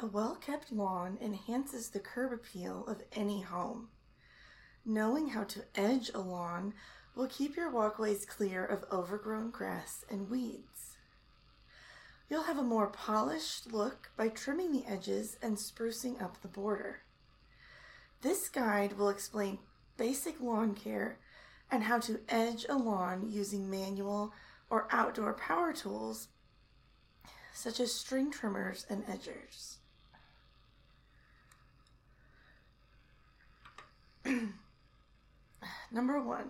A well-kept lawn enhances the curb appeal of any home. Knowing how to edge a lawn will keep your walkways clear of overgrown grass and weeds. You'll have a more polished look by trimming the edges and sprucing up the border. This guide will explain basic lawn care and how to edge a lawn using manual or outdoor power tools such as string trimmers and edgers. Number 1,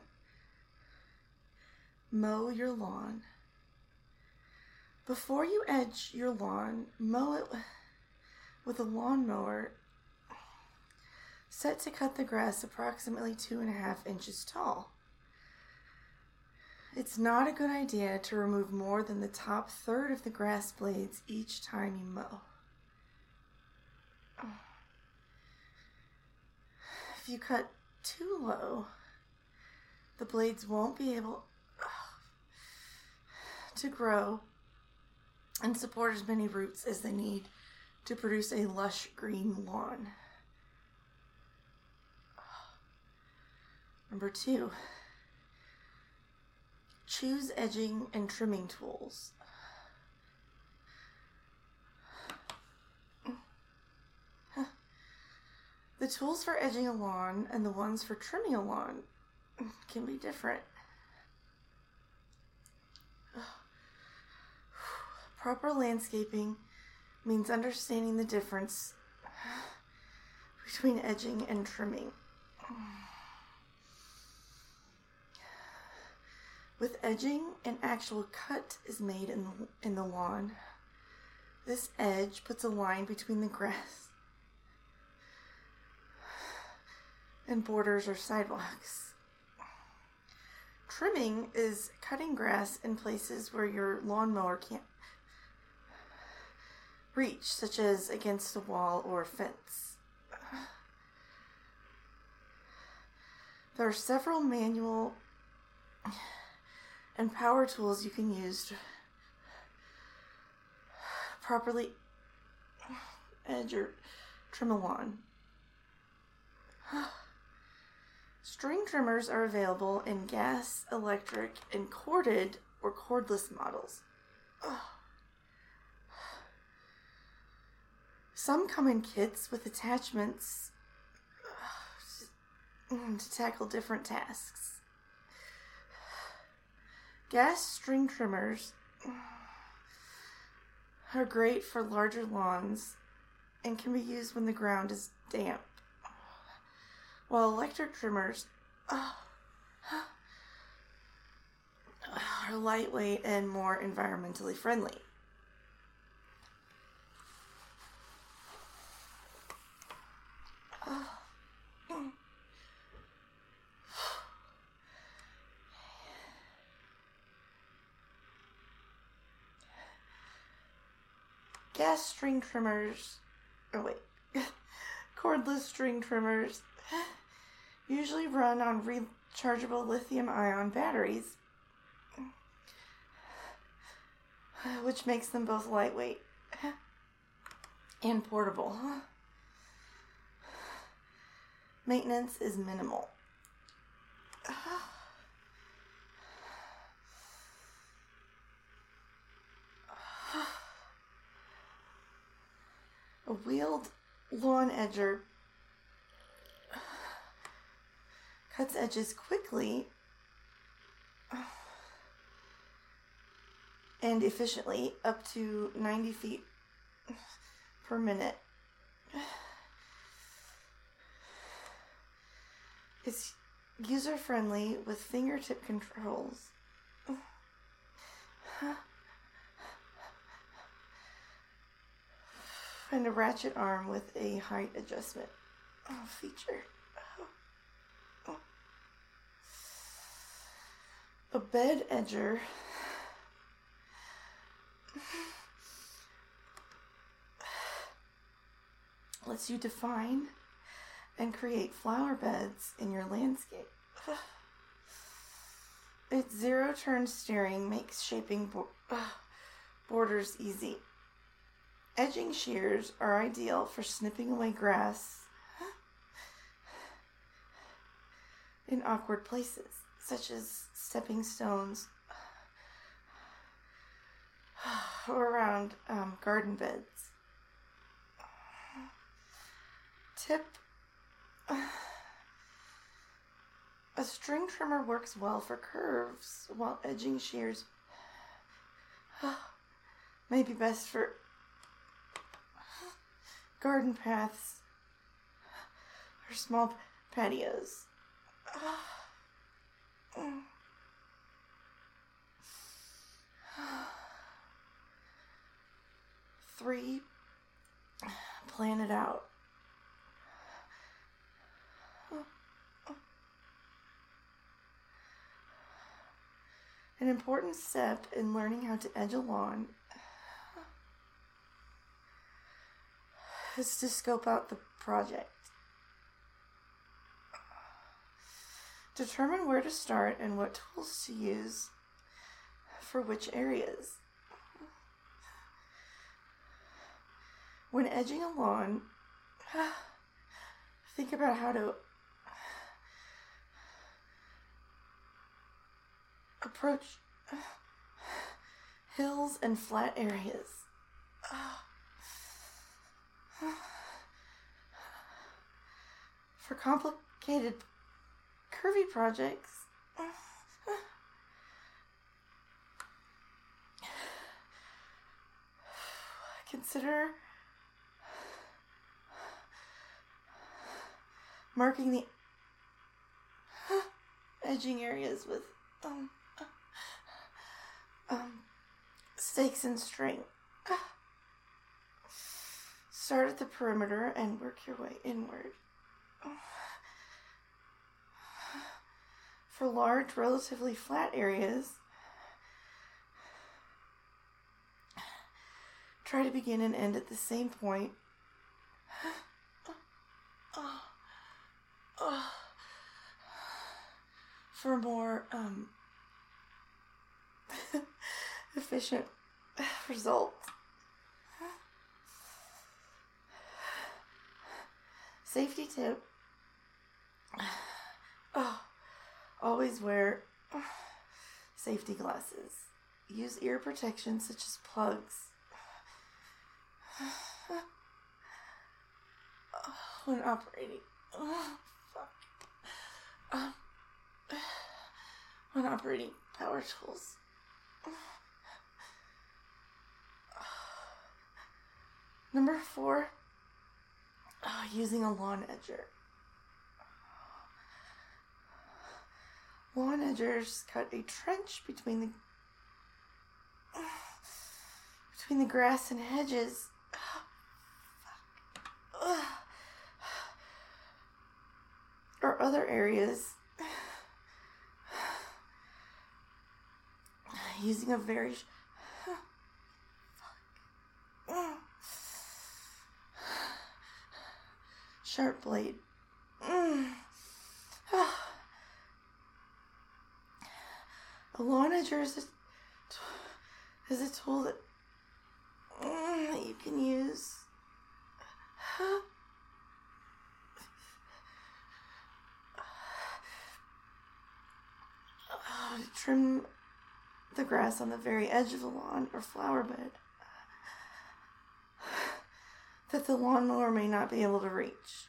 mow your lawn. Before you edge your lawn, mow it with a lawnmower set to cut the grass approximately 2.5 inches tall. It's not a good idea to remove more than the top third of the grass blades each time you mow. If you cut too low, the blades won't be able to grow and support as many roots as they need to produce a lush green lawn. Number 2, choose edging and trimming tools. The tools for edging a lawn and the ones for trimming a lawn can be different. Proper landscaping means understanding the difference between edging and trimming. With edging, an actual cut is made in the lawn. This edge puts a line between the grass and borders or sidewalks. Trimming is cutting grass in places where your lawnmower can't reach, such as against a wall or a fence. There are several manual and power tools you can use to properly edge or trim a lawn. String trimmers are available in gas, electric, and corded or cordless models. Some come in kits with attachments to tackle different tasks. Gas string trimmers are great for larger lawns and can be used when the ground is damp, while electric trimmers are lightweight and more environmentally friendly. Gas string trimmers, cordless string trimmers usually run on rechargeable lithium-ion batteries, which makes them both lightweight and portable. Maintenance is minimal. A wheeled lawn edger cuts edges quickly and efficiently, up to 90 feet per minute. It's user-friendly with fingertip controls. And a ratchet arm with a height adjustment feature. A bed edger lets you define and create flower beds in your landscape. Its zero-turn steering makes shaping borders easy. Edging shears are ideal for snipping away grass in awkward places, such as stepping stones or around garden beds. Tip: a string trimmer works well for curves, while edging shears may be best for garden paths or small patios. 3, plan it out. An important step in learning how to edge a lawn is to scope out the project. Determine where to start and what tools to use for which areas. When edging a lawn, think about how to approach hills and flat areas. For complicated, curvy projects, consider marking the edging areas with stakes and string. Start at the perimeter and work your way inward. For large, relatively flat areas, try to begin and end at the same point. For more efficient results. Safety tip: always wear safety glasses. Use ear protection such as plugs when operating. When operating power tools. Number 4, using a lawn edger. Lawn edgers cut a trench between the grass and hedges. Or other areas using a very sharp blade. A lawn edger is a tool that you can use to trim the grass on the very edge of the lawn or flower bed that the lawnmower may not be able to reach.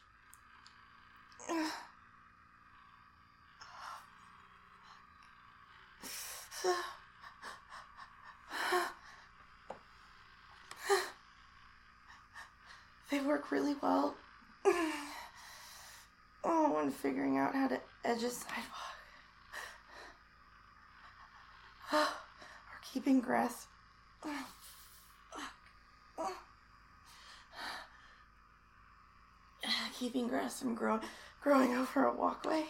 They work really well when figuring out how to edge a sidewalk or keeping grass from growing over a walkway.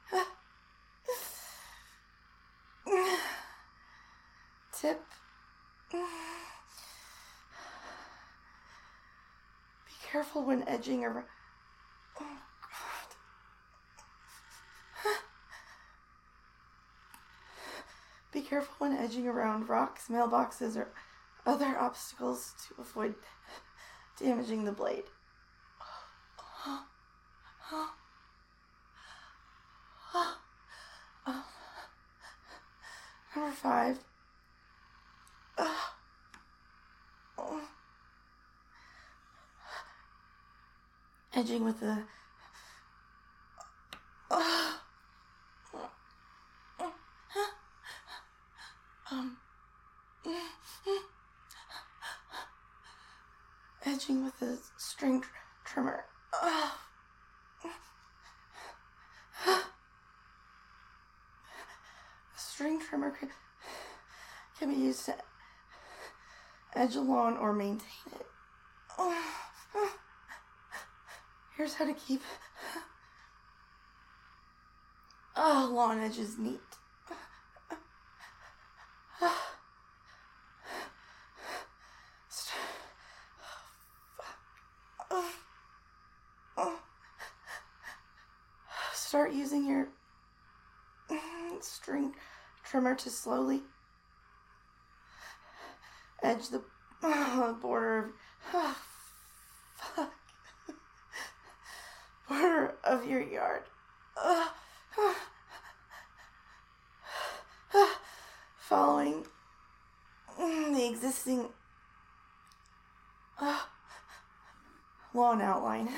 Tip: be careful when edging around. Be careful when edging around rocks, mailboxes, or other obstacles to avoid damaging the blade. Number 5. Edging with the edging with a string trimmer. A string trimmer can be used to edge a lawn or maintain it. Here's how to keep lawn edges neat. Start using your string trimmer to slowly edge the border of your yard. Following the existing lawn outline.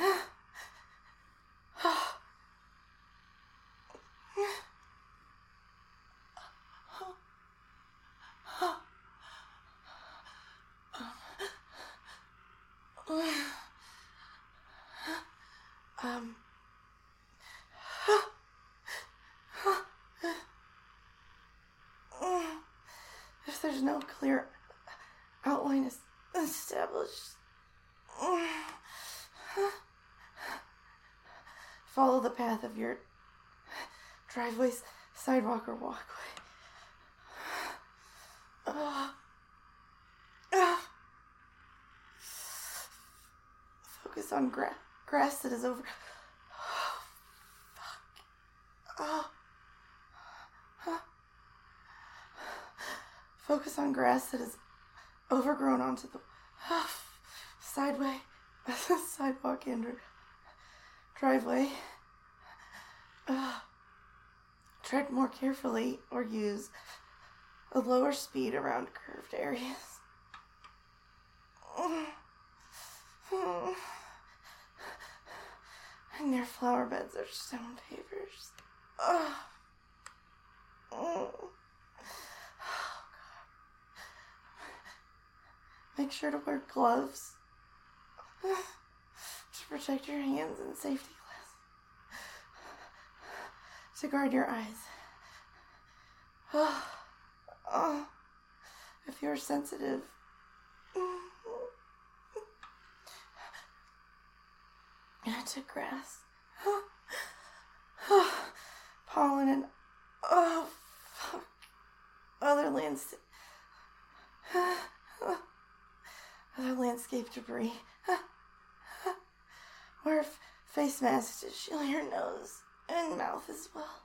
If there's no clear outline established, follow the path of your driveway, sidewalk, or walkway. Focus on grass that is over. Focus on grass that is overgrown onto the sidewalk and driveway. Tread more carefully or use a lower speed around curved areas. And their flower beds are stone pavers. Make sure to wear gloves to protect your hands and safety glasses to guard your eyes. If you're sensitive, to grass, pollen, and other landscape debris. Wear a face mask to shield your nose and mouth as well.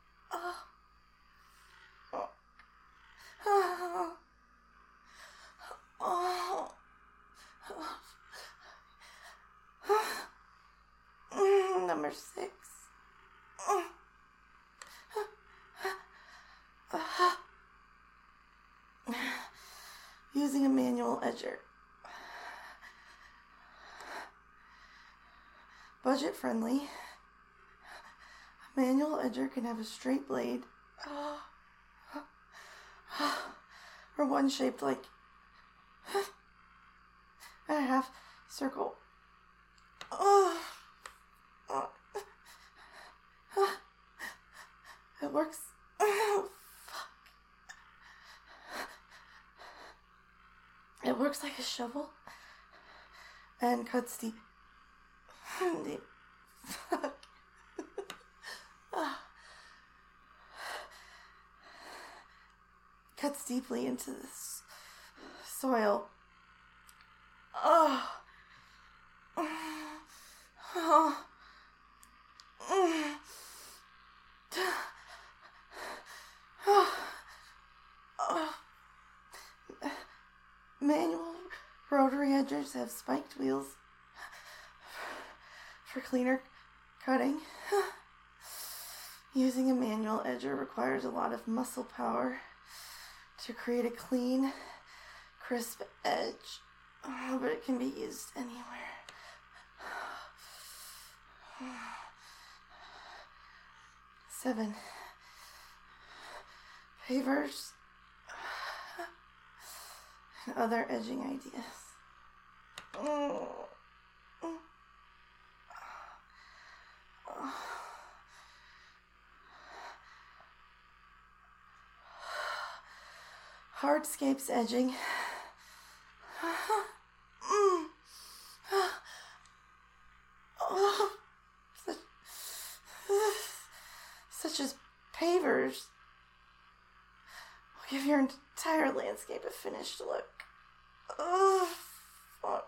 Number 6. Using a manual edger. Budget friendly. A manual edger can have a straight blade or one shaped like a half circle. It works. It works like a shovel and cuts deep. Cuts deeply into the soil. Manual Rotary edgers have spiked wheels for cleaner cutting. Using a manual edger requires a lot of muscle power to create a clean, crisp edge, but it can be used anywhere. 7. Pavers and other edging ideas. Hardscapes edging. Such as pavers will give your entire landscape a finished look. Oh, fuck.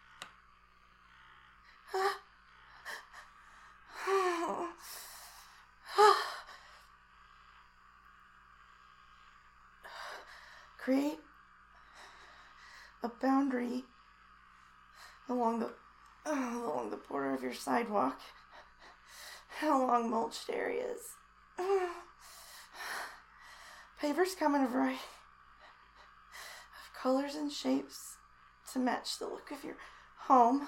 Create a boundary along the border of your sidewalk and along mulched areas. Pavers come in a variety of colors and shapes to match the look of your home.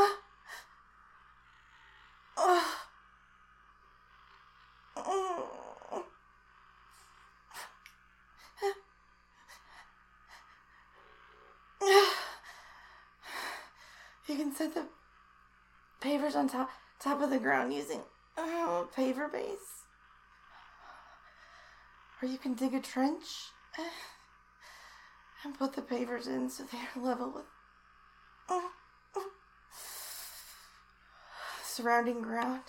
You can set the pavers on top of the ground using paver base. Or you can dig a trench and put the pavers in so they're level with surrounding ground.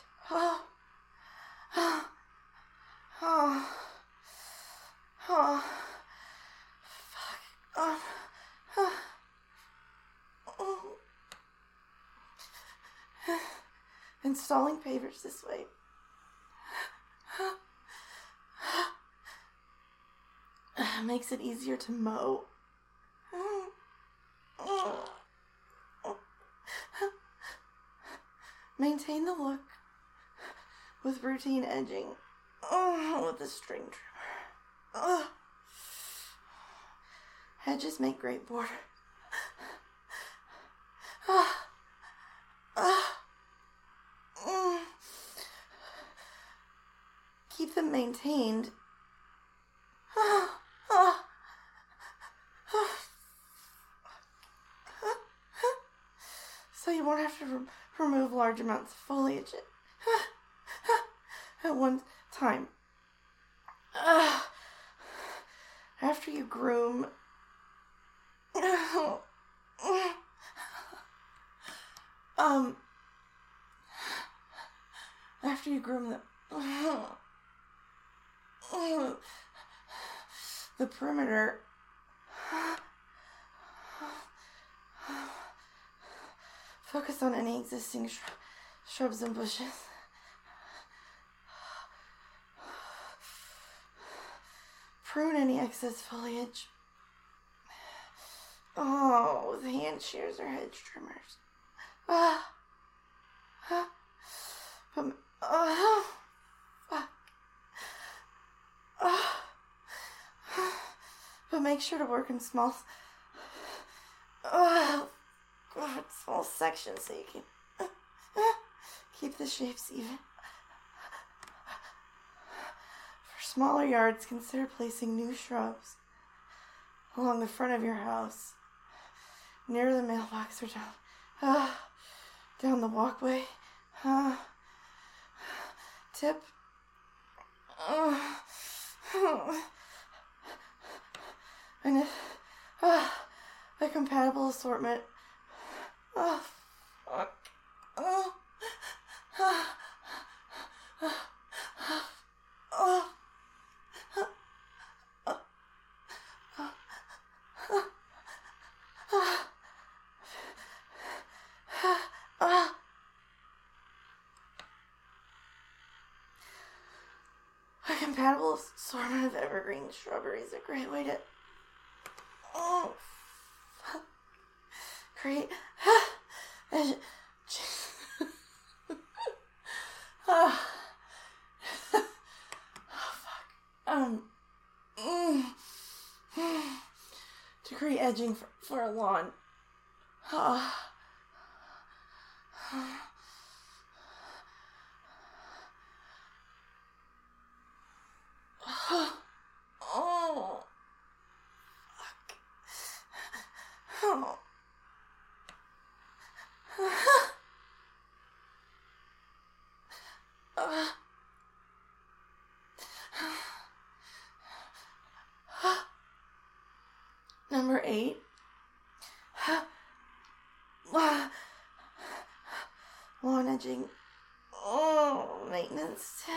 Installing pavers this way makes it easier to mow. Maintain the look with routine edging with a string trimmer. Hedges make great border. Keep them maintained. So you won't have to remove large amounts of foliage at one time. After you groom the perimeter, focus on any existing shrubs and bushes. Prune any excess foliage. With hand shears or hedge trimmers. But make sure to work in small sections so you can keep the shapes even. For smaller yards, consider placing new shrubs along the front of your house, near the mailbox or down the walkway. Tip. And a compatible assortment. Fuck. A compatible assortment of evergreen shrubbery is a great way to create oh, fuck. To create edging for a lawn. Oh. Oh. Fuck. Oh. Number 8. Lawn edging. Oh, maintenance